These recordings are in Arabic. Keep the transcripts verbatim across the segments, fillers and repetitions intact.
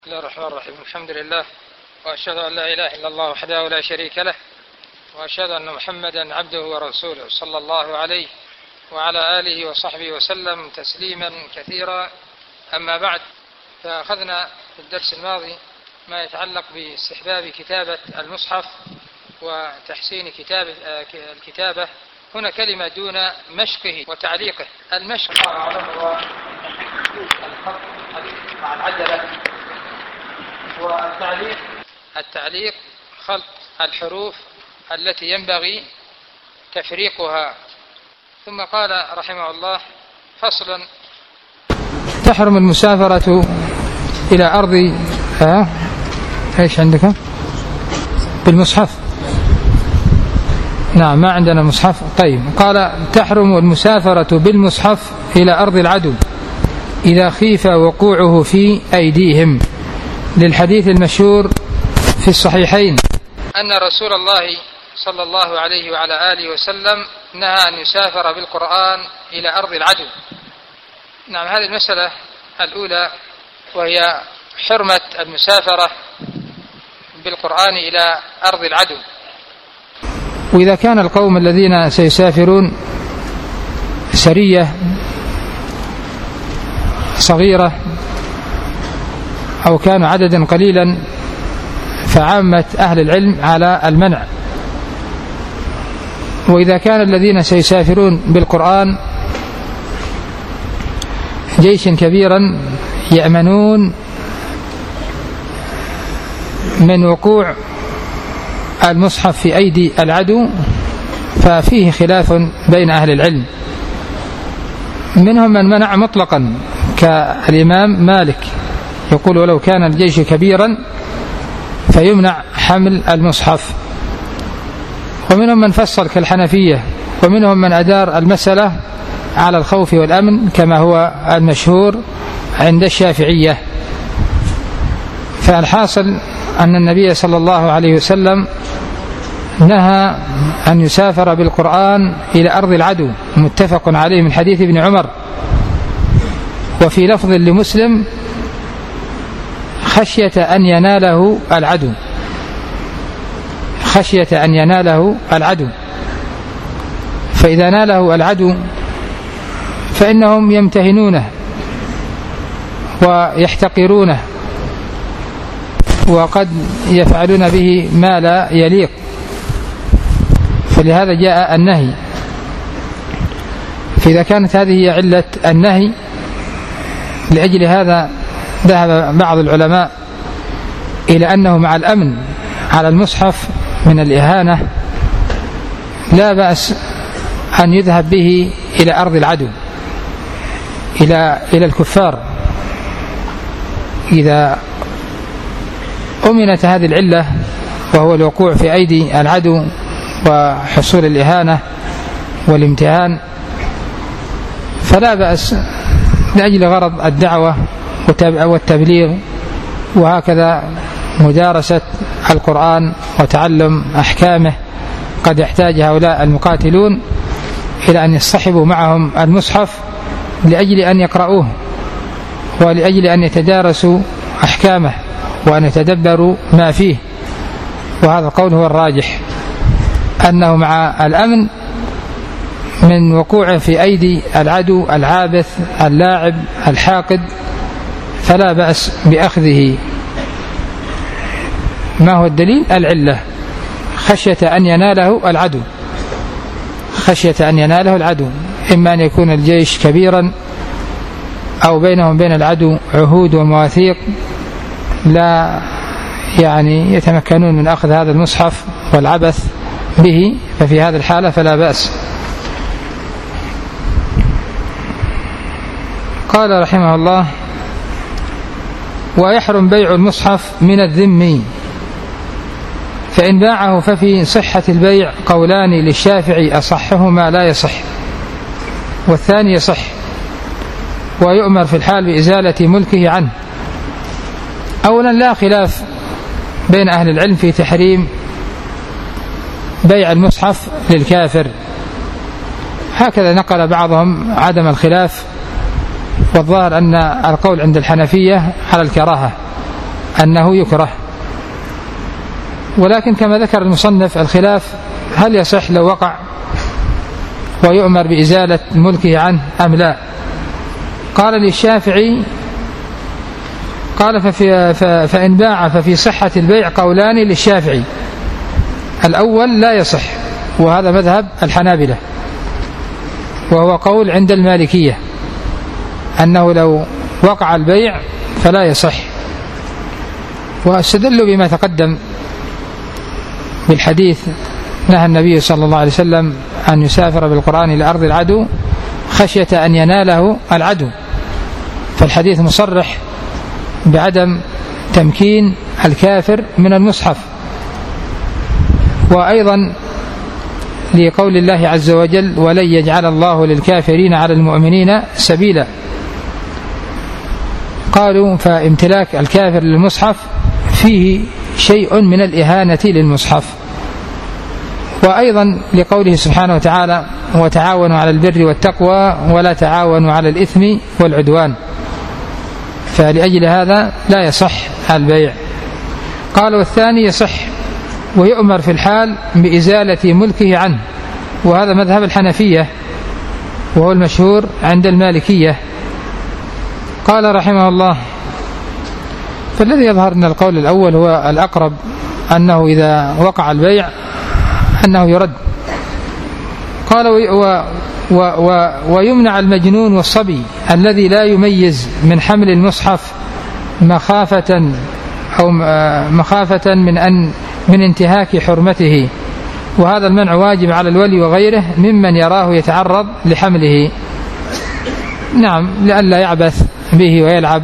بسم الله الرحمن الرحيم. الحمد لله، وأشهد أن لا إله إلا الله وحده لا شريك له، وأشهد أن محمدا عبده ورسوله صلى الله عليه وعلى آله وصحبه وسلم تسليما كثيرا. أما بعد، فأخذنا في الدرس الماضي ما يتعلق باستحباب كتابة المصحف وتحسين كتاب الكتابة. هنا كلمة دون مشقه وتعليقه. المشق هو الخط مع العجلة، والتعليق التعليق خلط الحروف التي ينبغي تفريقها. ثم قال رحمه الله: فصل: تحرم المسافرة إلى أرض ها إيش عندك بالمصحف؟ نعم، ما عندنا مصحف. طيب، قال: تحرم المسافرة بالمصحف إلى أرض العدو إذا خيف وقوعه في أيديهم، للحديث المشهور في الصحيحين أن رسول الله صلى الله عليه وعلى آله وسلم نهى أن يسافر بالقرآن إلى أرض العدو. نعم، هذه المسألة الأولى، وهي حرمة المسافرة بالقرآن إلى أرض العدو. وإذا كان القوم الذين سيسافرون سرية صغيرة أو كانوا عددا قليلا، فعامة أهل العلم على المنع. وإذا كان الذين سيسافرون بالقرآن جيش كبيرا يأمنون من وقوع المصحف في أيدي العدو، ففيه خلاف بين أهل العلم. منهم من منع مطلقا كالإمام مالك، يقول: ولو كان الجيش كبيرا فيمنع حمل المصحف. ومنهم من فصل كالحنفية، ومنهم من أدار المسألة على الخوف والأمن كما هو المشهور عند الشافعية. فالحاصل أن النبي صلى الله عليه وسلم نهى أن يسافر بالقرآن إلى أرض العدو، متفق عليه من حديث ابن عمر. وفي لفظ لمسلم: خشية أن يناله العدو، خشية أن يناله العدو. فإذا ناله العدو فإنهم يمتهنونه ويحتقرونه، وقد يفعلون به ما لا يليق، فلهذا جاء النهي. فإذا كانت هذه علة النهي، لأجل هذا ذهب بعض العلماء إلى أنه مع الأمن على المصحف من الإهانة لا بأس أن يذهب به إلى أرض العدو، إلى إلى الكفار، إذا أمنت هذه العلة وهو الوقوع في أيدي العدو وحصول الإهانة والامتهان، فلا بأس لأجل غرض الدعوة والتبليغ، وهكذا مدارسة القرآن وتعلم أحكامه. قد يحتاج هؤلاء المقاتلون إلى أن يصطحبوا معهم المصحف لأجل أن يقرؤوه، ولأجل أن يتدارسوا أحكامه وأن يتدبروا ما فيه. وهذا القول هو الراجح، أنه مع الأمن من وقوعه في أيدي العدو العابث اللاعب الحاقد، فلا بأس بأخذه. ما هو الدليل؟ العلة: خشية أن يناله العدو، خشية أن يناله العدو، إما أن يكون الجيش كبيرا أو بينهم بين العدو عهود ومواثيق لا يعني يتمكنون من أخذ هذا المصحف والعبث به، ففي هذه الحالة فلا بأس. قال رحمه الله: ويحرم بيع المصحف من الذم، فإن باعه ففي صحة البيع قولان للشافعي، أصحهما لا يصح والثاني يصح، ويؤمر في الحال بإزالة ملكه عنه. أولا، لا خلاف بين أهل العلم في تحريم بيع المصحف للكافر، هكذا نقل بعضهم عدم الخلاف، والظاهر أن القول عند الحنفية على الكراهة، أنه يكره. ولكن كما ذكر المصنف الخلاف هل يصح لو وقع ويؤمر بإزالة ملكه عنه أم لا. قال للشافعي قال ففي فإن باع ففي صحة البيع قولان للشافعي. الأول لا يصح، وهذا مذهب الحنابلة، وهو قول عند المالكية أنه لو وقع البيع فلا يصح، واستدلوا بما تقدم بالحديث نهى النبي صلى الله عليه وسلم أن يسافر بالقرآن إلى أرض العدو خشية أن يناله العدو، فالحديث مصرح بعدم تمكين الكافر من المصحف. وأيضا لقول الله عز وجل ولن يجعل الله للكافرين على المؤمنين سبيلا، قالوا فامتلاك الكافر للمصحف فيه شيء من الإهانة للمصحف. وأيضا لقوله سبحانه وتعالى وتعاونوا على البر والتقوى ولا تعاونوا على الإثم والعدوان، فلأجل هذا لا يصح البيع. قال والثاني يصح ويؤمر في الحال بإزالة ملكه عنه، وهذا مذهب الحنفية وهو المشهور عند المالكية. قال رحمه الله فالذي يظهر أن القول الأول هو الأقرب، أنه إذا وقع البيع أنه يرد. قال و و و ويمنع المجنون والصبي الذي لا يميز من حمل المصحف مخافة أو مخافة من أن من انتهاك حرمته، وهذا المنع واجب على الولي وغيره ممن يراه يتعرض لحمله، نعم، لئلا يعبث به ويلعب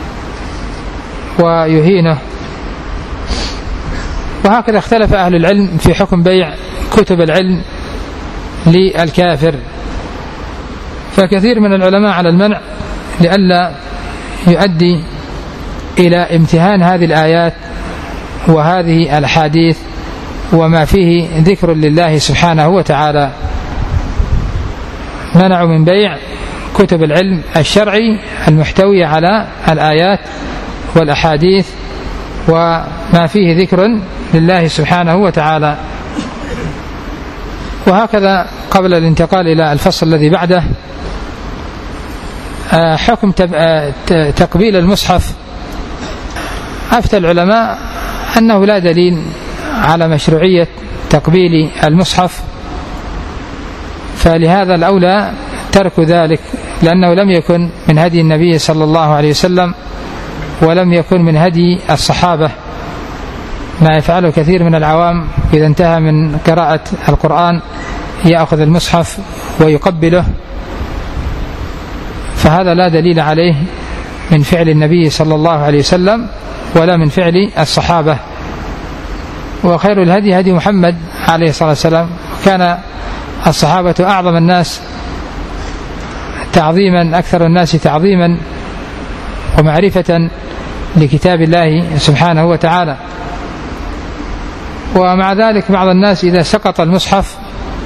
ويهينه. وهكذا اختلف أهل العلم في حكم بيع كتب العلم للكافر، فكثير من العلماء على المنع لئلا يؤدي إلى امتهان هذه الآيات وهذه الأحاديث وما فيه ذكر لله سبحانه وتعالى. منعوا من بيع كتب العلم الشرعي المحتوية على الآيات والأحاديث وما فيه ذكر لله سبحانه وتعالى. وهكذا قبل الانتقال إلى الفصل الذي بعده حكم تقبيل المصحف. أفتى العلماء أنه لا دليل على مشروعية تقبيل المصحف، فلهذا الأولى ترك ذلك، لأنه لم يكن من هدي النبي صلى الله عليه وسلم ولم يكن من هدي الصحابة، ما يفعله كثير من العوام إذا انتهى من قراءة القرآن يأخذ المصحف ويقبله، فهذا لا دليل عليه من فعل النبي صلى الله عليه وسلم ولا من فعل الصحابة. وخير الهدي هدي محمد عليه الصلاة والسلام، كان الصحابة أعظم الناس تعظيما، أكثر الناس تعظيما ومعرفة لكتاب الله سبحانه وتعالى. ومع ذلك بعض الناس إذا سقط المصحف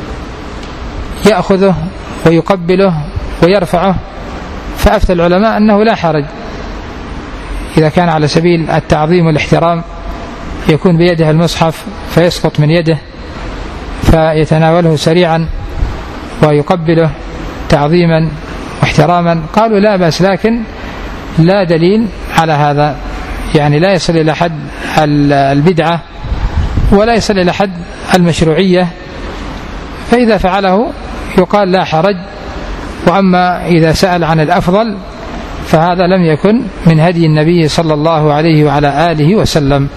يأخذه ويقبله ويرفعه، فأفتى العلماء أنه لا حرج إذا كان على سبيل التعظيم والاحترام، يكون بيده المصحف فيسقط من يده فيتناوله سريعا ويقبله تعظيما واحتراما. قالوا لا بأس، لكن لا دليل على هذا، يعني لا يصل إلى حد البدعة ولا يصل إلى حد المشروعية، فإذا فعله يقال لا حرج. وأما إذا سأل عن الأفضل فهذا لم يكن من هدي النبي صلى الله عليه وعلى آله وسلم.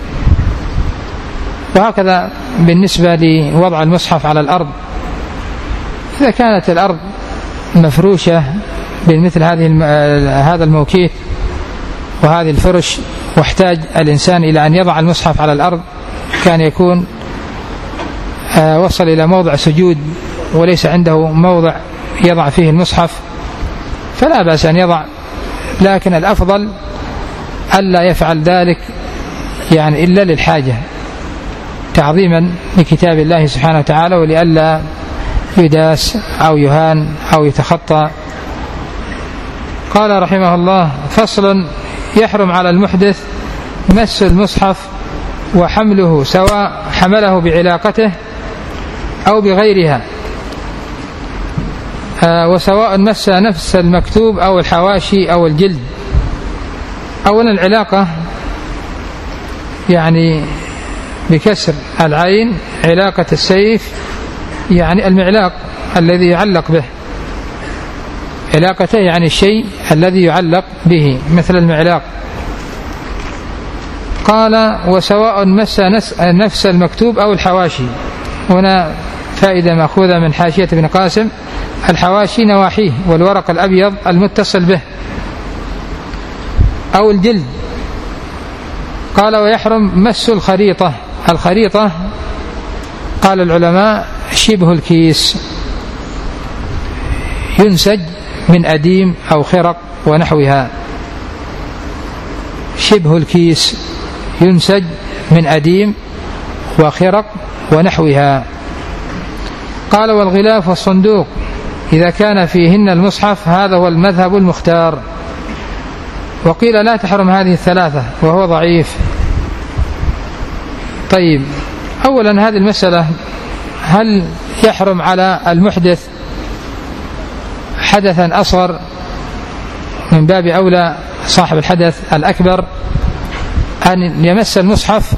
وهكذا بالنسبة لوضع المصحف على الأرض، إذا كانت الأرض مفروشة بمثل هذه هذا الموكيت وهذه الفرش واحتاج الإنسان إلى أن يضع المصحف على الأرض، كان يكون وصل إلى موضع سجود وليس عنده موضع يضع فيه المصحف، فلا بأس أن يضع، لكن الأفضل ألا يفعل ذلك يعني إلا للحاجة، تعظيما لكتاب الله سبحانه وتعالى ولئلا يداس أو يهان أو يتخطى. قال رحمه الله فصل: يحرم على المحدث مس المصحف وحمله سواء حمله بعلاقته أو بغيرها، وسواء مس نفس المكتوب أو الحواشي أو الجلد. أولا العلاقة يعني بكسر العين، علاقة السيف يعني المعلاق الذي يعلق به، علاقته يعني الشيء الذي يعلق به مثل المعلاق. قال وسواء مس نفس المكتوب أو الحواشي. هنا فائدة مأخوذة من حاشية ابن قاسم: الحواشي نواحيه والورق الأبيض المتصل به، أو الجلد. قال ويحرم مس الخريطة. الخريطة قال العلماء شبه الكيس، ينسج من أديم أو خرق ونحوها. شبه الكيس ينسج من أديم وخرق ونحوها. قال والغلاف والصندوق إذا كان فيهن المصحف، هذا هو المذهب المختار. وقيل لا تحرم هذه الثلاثة وهو ضعيف. طيب، أولا هذه المسألة: هل يحرم على المحدث حدثا أصغر من باب أولى صاحب الحدث الأكبر أن يمس المصحف؟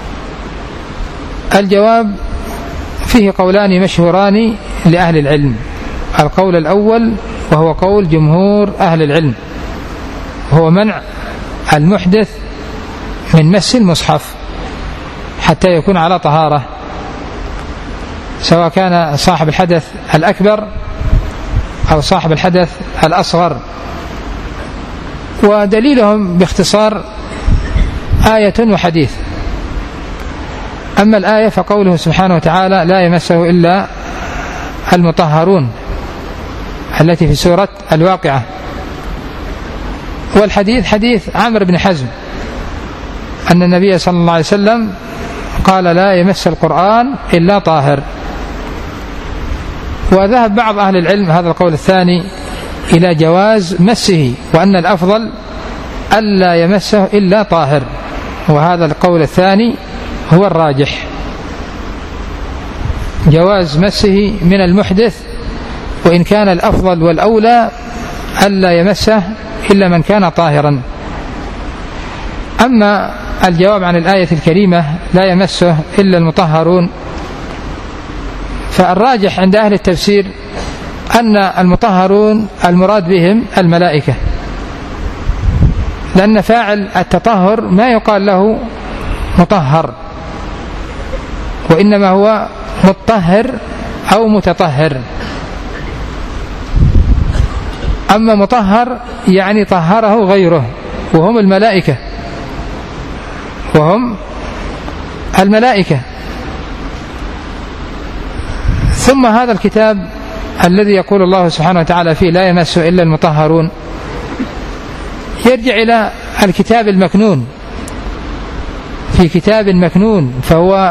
الجواب فيه قولان مشهوران لأهل العلم. القول الأول وهو قول جمهور أهل العلم، هو منع المحدث من مس المصحف حتى يكون على طهارة، سواء كان صاحب الحدث الأكبر أو صاحب الحدث الأصغر. ودليلهم باختصار آية وحديث. أما الآية فقوله سبحانه وتعالى: لا يمسه إلا المطهرون، التي في سورة الواقعة. والحديث حديث عمرو بن حزم أن النبي صلى الله عليه وسلم قال: لا يمس القرآن إلا طاهر. وذهب بعض أهل العلم هذا القول الثاني إلى جواز مسه، وأن الأفضل ألا يمسه إلا طاهر، وهذا القول الثاني هو الراجح، جواز مسه من المحدث، وإن كان الأفضل والأولى ألا يمسه إلا من كان طاهرا. أما الجواب عن الآية الكريمة: لا يمسه إلا المطهرون، فالراجح عند أهل التفسير أن المطهرون المراد بهم الملائكة، لأن فاعل التطهر ما يقال له مطهر، وإنما هو مطهر أو متطهر. أما مطهر يعني طهره غيره، وهم الملائكة وهم الملائكة. ثم هذا الكتاب الذي يقول الله سبحانه وتعالى فيه: لا يمسه إلا المطهرون، يرجع إلى الكتاب المكنون. في كتاب مكنون، فهو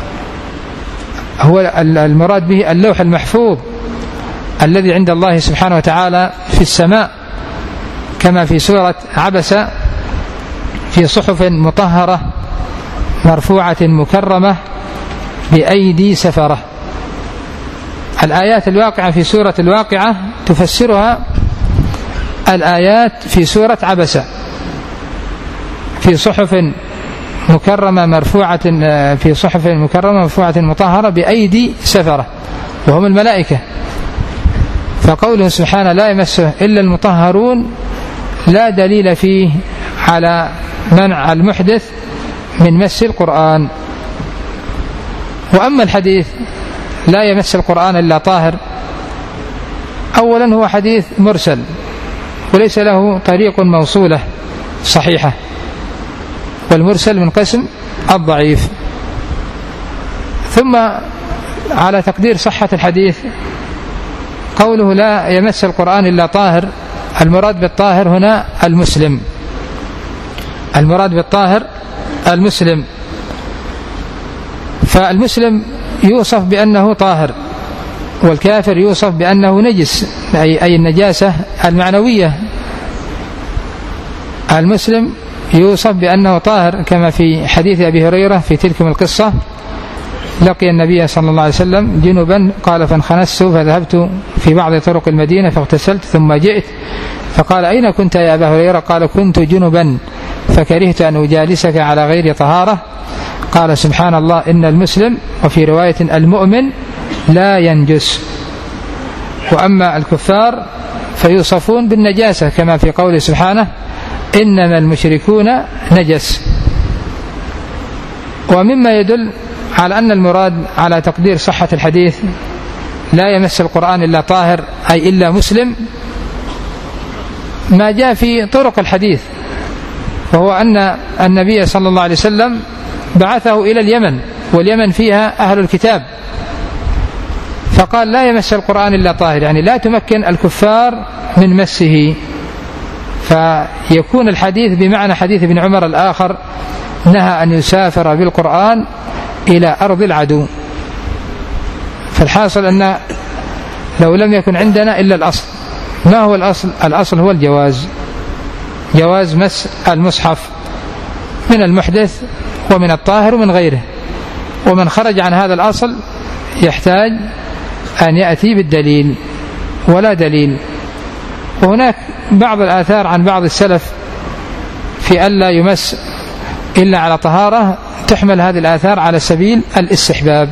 هو المراد به اللوح المحفوظ الذي عند الله سبحانه وتعالى في السماء، كما في سورة عبسة: في صحف مطهرة مرفوعة مكرمة بأيدي سفرة. الآيات الواقعة في سورة الواقعة تفسرها الآيات في سورة عبسة: في صحف مكرمة مرفوعة في صحف مكرمة مرفوعة مطهرة بأيدي سفرة، وهم الملائكة. فقوله سبحانه: لا يمسه إلا المطهرون، لا دليل فيه على منع المحدث من مس القرآن. وأما الحديث: لا يمس القرآن إلا طاهر، أولا هو حديث مرسل وليس له طريق موصولة صحيحة، والمرسل من قسم الضعيف. ثم على تقدير صحة الحديث قوله: لا يمس القرآن إلا طاهر، المراد بالطاهر هنا المسلم، المراد بالطاهر المسلم. فالمسلم يوصف بأنه طاهر، والكافر يوصف بأنه نجس، أي, أي النجاسة المعنوية. المسلم يوصف بأنه طاهر، كما في حديث أبي هريرة في تلك القصة: لقي النبي صلى الله عليه وسلم جنبا، قال فانخنست فذهبت في بعض طرق المدينة فاغتسلت ثم جئت فقال: أين كنت يا أبا هريرة؟ قال: كنت جنبا فكرهت أن أجالسك على غير طهارة. قال: سبحان الله، إن المسلم، وفي رواية المؤمن، لا ينجس. وأما الكفار فيوصفون بالنجاسة كما في قوله سبحانه: إنما المشركون نجس. ومما يدل على أن المراد على تقدير صحة الحديث لا يمس القرآن إلا طاهر، أي إلا مسلم، ما جاء في طرق الحديث، وهو أن النبي صلى الله عليه وسلم بعثه إلى اليمن، واليمن فيها أهل الكتاب، فقال: لا يمس القرآن إلا طاهر، يعني لا تمكن الكفار من مسه. فيكون الحديث بمعنى حديث ابن عمر الآخر: نهى أن يسافر بالقرآن إلى أرض العدو. فالحاصل أن لو لم يكن عندنا إلا الأصل. ما هو الأصل؟ الأصل هو الجواز، جواز مس المصحف من المحدث ومن الطاهر ومن غيره. ومن خرج عن هذا الأصل يحتاج أن يأتي بالدليل، ولا دليل. وهناك بعض الآثار عن بعض السلف في ألا يمس إلا على طهارة، تحمل هذه الآثار على سبيل الاستحباب.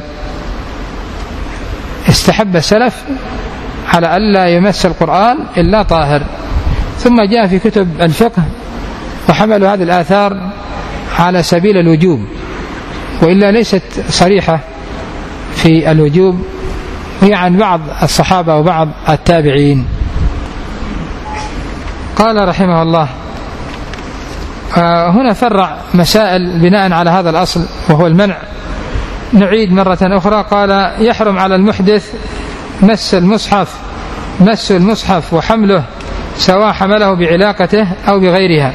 استحب السلف على ألا يمس القرآن إلا طاهر. ثم جاء في كتب الفقه وحملوا هذه الآثار على سبيل الوجوب، وإلا ليست صريحة في الوجوب، هي عن بعض الصحابة وبعض التابعين. قال رحمه الله: هنا فرع مسائل بناء على هذا الأصل، وهو المنع. نعيد مرة أخرى. قال: يحرم على المحدث مس المصحف مس المصحف وحمله، سواء حمله بعلاقته أو بغيرها،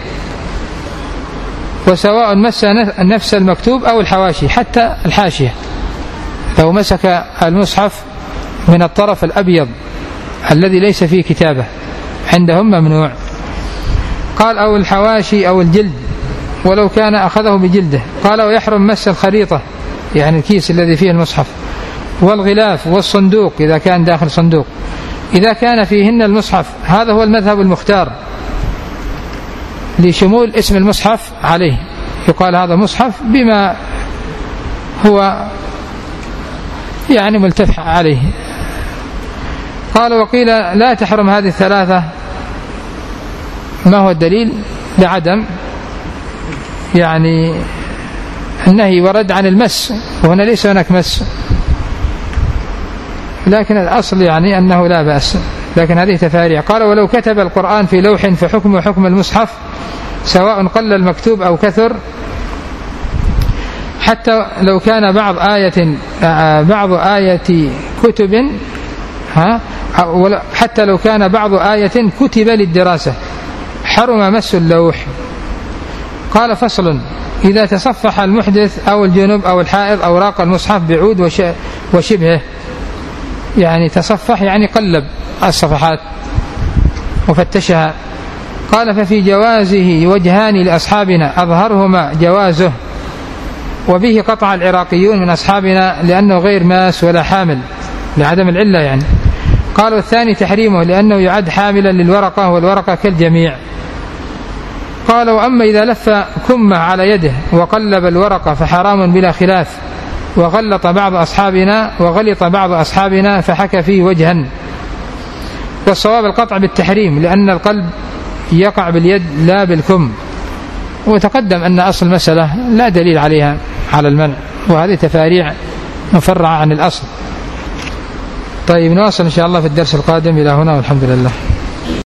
وسواء مس نفس المكتوب أو الحواشي، حتى الحاشية. لو مسك المصحف من الطرف الأبيض الذي ليس فيه كتابة عندهم ممنوع. قال: أو الحواشي أو الجلد، ولو كان أخذه بجلده. قال: ويحرم مس الخريطة، يعني الكيس الذي فيه المصحف، والغلاف والصندوق إذا كان داخل صندوق، إذا كان فيهن المصحف. هذا هو المذهب المختار لشمول اسم المصحف عليه، يقال هذا مصحف بما هو يعني ملتف عليه. قال: وقيل لا تحرم هذه الثلاثة. ما هو الدليل؟ لعدم يعني النهي ورد عن المس، وهنا ليس هناك مس، لكن الأصل يعني أنه لا بأس، لكن هذه تفاريع. قال: ولو كتب القرآن في لوح فحكمه حكم المصحف، سواء قل المكتوب أو كثر، حتى لو كان بعض آية بعض آية كتب ها حتى لو كان بعض آية كتب للدراسة حرم مس اللوح. قال: فصل: إذا تصفح المحدث أو الجنوب أو الحائض أوراق المصحف بعود وشبهه، يعني تصفح يعني قلب الصفحات وفتشها. قال: ففي جوازه وجهان لأصحابنا، أظهرهما جوازه، وبه قطع العراقيون من أصحابنا لأنه غير ماس ولا حامل، لعدم العلة يعني. قال: والثاني تحريمه لأنه يعد حاملا للورقة، والورقة كالجميع. قال: وأما إذا لف كمه على يده وقلب الورقة فحرام بلا خلاف، وغلط بعض أصحابنا وغلط بعض أصحابنا فحكى فيه وجها. والصواب القطع بالتحريم، لأن القلب يقع باليد لا بالكم. وتقدم أن أصل المسألة لا دليل عليها على المنع، وهذه تفاريع مفرعة عن الأصل. طيب، نواصل إن شاء الله في الدرس القادم. إلى هنا والحمد لله.